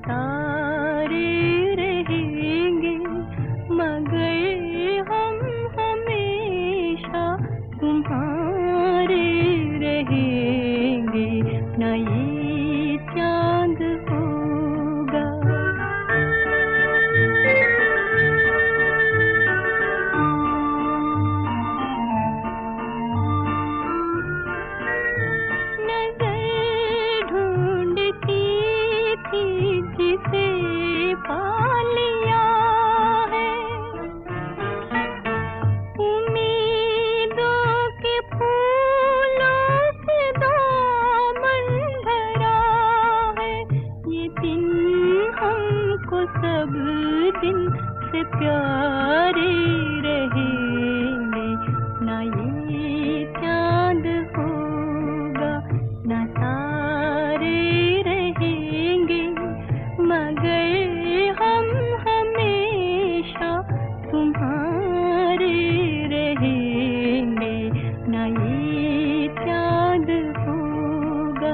तारे रहेंगे मगर हम हमेशा तुम्हारे रहेंगे। न ये चांद होगा जिसे पा लिया है, उम्मीदों के फूलों से दामन भरा है। ये दिन हमको सब दिन से प्यारे रहेंगे। ना ये चांद होगा ना तारे रहेंगे मगर हम हमेशा तुम्हारे रहेंगे। ना ये चांद होगा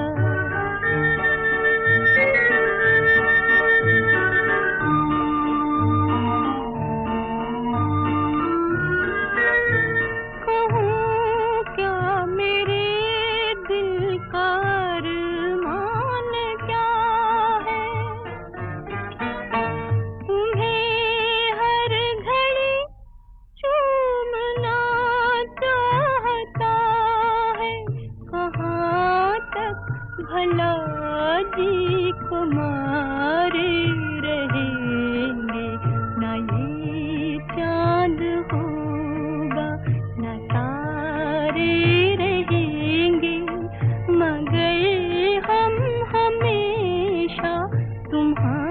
कहूँ क्या मेरे दिल का अरमान क्या है, चूमना चाहता है। कहाँ तक भला जी को मारे रहेंगे। ना ये चांद होगा ना तारे रहेंगे मगर हम हमेशा तुम्हारे